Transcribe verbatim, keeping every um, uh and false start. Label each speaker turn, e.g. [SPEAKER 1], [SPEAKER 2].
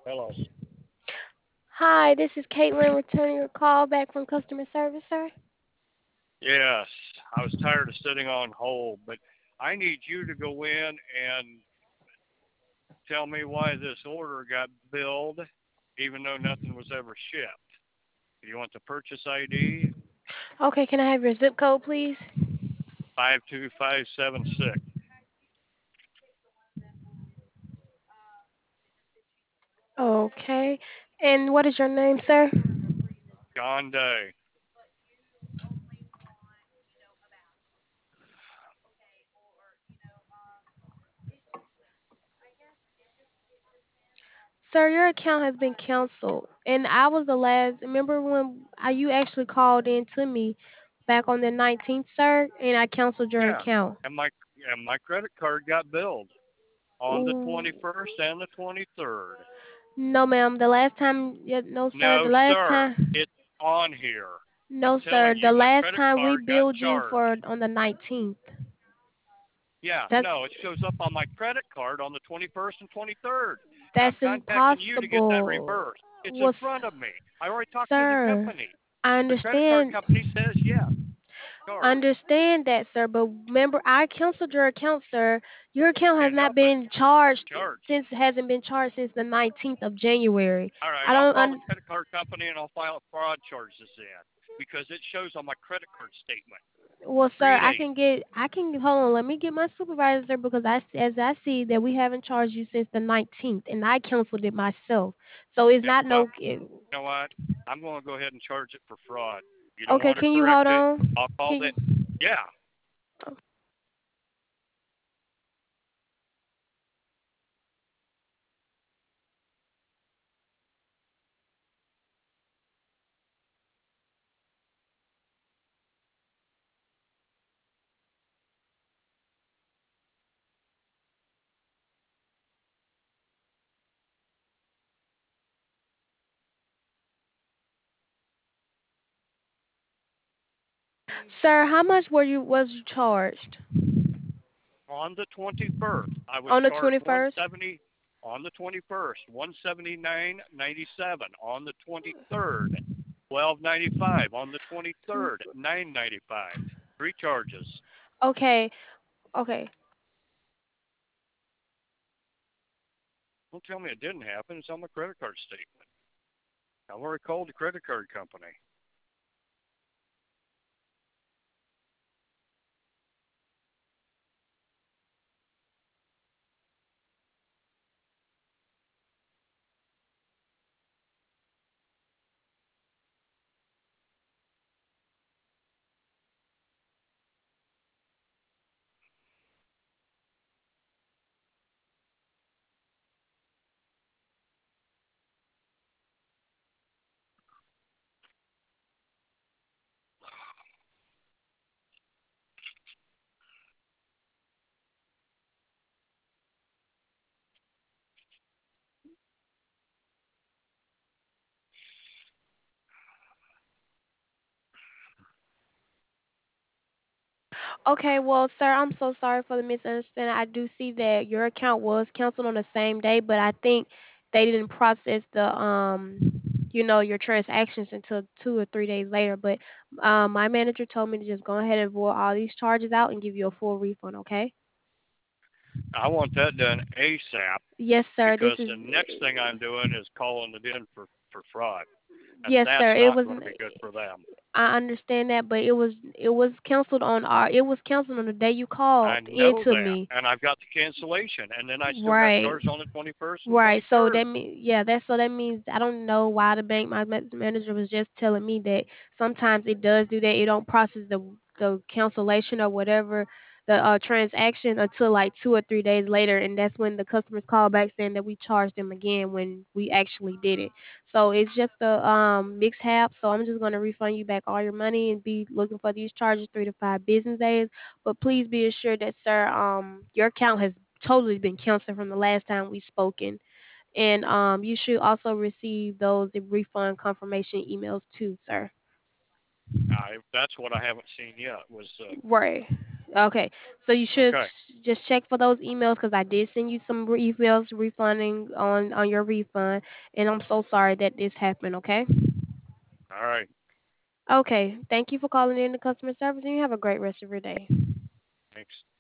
[SPEAKER 1] Hello.
[SPEAKER 2] Hi, this is Caitlin returning your call back from customer service, sir.
[SPEAKER 1] Yes, I was tired of sitting on hold, but I need you to go in and tell me why this order got billed, even though nothing was ever shipped. You want the purchase I D?
[SPEAKER 2] Okay, can I have your zip code, please?
[SPEAKER 1] five two five seven six.
[SPEAKER 2] Okay. And what is your name, sir?
[SPEAKER 1] John Day.
[SPEAKER 2] Sir, your account has been canceled. And I was the last. Remember when I, you actually called in to me back on the nineteenth, sir, and I canceled your
[SPEAKER 1] Yeah,
[SPEAKER 2] account.
[SPEAKER 1] and my and my credit card got billed on the
[SPEAKER 2] Ooh.
[SPEAKER 1] twenty-first and the twenty-third.
[SPEAKER 2] No, ma'am. The last time, yeah, no, sir. The
[SPEAKER 1] No,
[SPEAKER 2] last
[SPEAKER 1] sir,
[SPEAKER 2] time,
[SPEAKER 1] it's on here. I'm
[SPEAKER 2] no, sir.
[SPEAKER 1] telling
[SPEAKER 2] The
[SPEAKER 1] you, my
[SPEAKER 2] last
[SPEAKER 1] credit
[SPEAKER 2] time we
[SPEAKER 1] card got
[SPEAKER 2] billed you
[SPEAKER 1] charged.
[SPEAKER 2] for on the nineteenth.
[SPEAKER 1] Yeah,
[SPEAKER 2] That's
[SPEAKER 1] no, it shows up on my credit card on the twenty-first and twenty-third. And I'm
[SPEAKER 2] that's
[SPEAKER 1] contacting you to get that
[SPEAKER 2] impossible.
[SPEAKER 1] reversed. It's in
[SPEAKER 2] Was
[SPEAKER 1] front of me. I already talked to the
[SPEAKER 2] Sir,
[SPEAKER 1] company.
[SPEAKER 2] I
[SPEAKER 1] The credit card
[SPEAKER 2] understand
[SPEAKER 1] company says yes, charged.
[SPEAKER 2] understand that, sir, but remember I canceled your account, sir. Your account has
[SPEAKER 1] Can't
[SPEAKER 2] not
[SPEAKER 1] help it.
[SPEAKER 2] been charged
[SPEAKER 1] Charged.
[SPEAKER 2] since hasn't been charged since the nineteenth of January.
[SPEAKER 1] All right,
[SPEAKER 2] I
[SPEAKER 1] I'll
[SPEAKER 2] don't
[SPEAKER 1] call the
[SPEAKER 2] un-
[SPEAKER 1] credit card company and I'll file fraud charges in because it shows on my credit card statement.
[SPEAKER 2] well, sir,
[SPEAKER 1] Read
[SPEAKER 2] I
[SPEAKER 1] eight.
[SPEAKER 2] can get I can hold on, let me get my supervisor sir, because I as I see that we haven't charged you since the nineteenth and I canceled it myself. So it's
[SPEAKER 1] Yeah,
[SPEAKER 2] not
[SPEAKER 1] well,
[SPEAKER 2] no it,
[SPEAKER 1] you know what? I'm going to go ahead and charge it for fraud. You don't
[SPEAKER 2] Okay,
[SPEAKER 1] want to
[SPEAKER 2] can you
[SPEAKER 1] correct
[SPEAKER 2] hold
[SPEAKER 1] it?
[SPEAKER 2] on?
[SPEAKER 1] I'll call
[SPEAKER 2] Can
[SPEAKER 1] the.
[SPEAKER 2] you
[SPEAKER 1] Yeah.
[SPEAKER 2] Sir, how much were you was you charged?
[SPEAKER 1] On the twenty-first, I was
[SPEAKER 2] On the
[SPEAKER 1] charged
[SPEAKER 2] twenty first?
[SPEAKER 1] 170 on the twenty-first, one seventy-nine ninety-seven on the twenty-third, twelve ninety-five on the twenty-third, nine ninety-five. Three charges.
[SPEAKER 2] Okay, okay.
[SPEAKER 1] Don't tell me it didn't happen. It's on my credit card statement. I already called the credit card company.
[SPEAKER 2] Okay, well, sir, I'm so sorry for the misunderstanding. I do see that your account was canceled on the same day, but I think they didn't process the um, you know, your transactions until two or three days later. But um, my manager told me to just go ahead and void all these charges out and give you a full refund. Okay?
[SPEAKER 1] I want that done ASAP
[SPEAKER 2] Yes, sir. This
[SPEAKER 1] because
[SPEAKER 2] is
[SPEAKER 1] the next thing I'm doing is calling it in for, for fraud. And
[SPEAKER 2] yes,
[SPEAKER 1] that's
[SPEAKER 2] sir. It
[SPEAKER 1] not
[SPEAKER 2] was.
[SPEAKER 1] going to be good for them.
[SPEAKER 2] I understand that, but it was it was canceled on our. It was canceled on the day you called
[SPEAKER 1] I know
[SPEAKER 2] into
[SPEAKER 1] that.
[SPEAKER 2] me.
[SPEAKER 1] And I've got the cancellation. And then I still got
[SPEAKER 2] Right.
[SPEAKER 1] charged on the twenty-first and
[SPEAKER 2] Right. So
[SPEAKER 1] twenty-third.
[SPEAKER 2] that mean yeah, that so that means I don't know why the bank my ma- manager was just telling me that sometimes it does do that. It don't process the the cancellation or whatever the uh transaction until like two or three days later, and that's when the customers call back saying that we charged them again when we actually did it. So it's just a um mishap. So I'm just gonna refund you back all your money and be looking for these charges three to five business days. But please be assured that sir, um your account has totally been canceled from the last time we spoken. And um, you should also receive those refund confirmation emails too, sir.
[SPEAKER 1] I, that's what I haven't seen yet was uh,
[SPEAKER 2] Right. Okay, so you should
[SPEAKER 1] Okay.
[SPEAKER 2] ch- just check for those emails because I did send you some re- emails refunding on on your refund, and I'm so sorry that this happened. Okay.
[SPEAKER 1] All right.
[SPEAKER 2] Okay. Thank you for calling in to customer service, and you have a great rest of your day.
[SPEAKER 1] Thanks.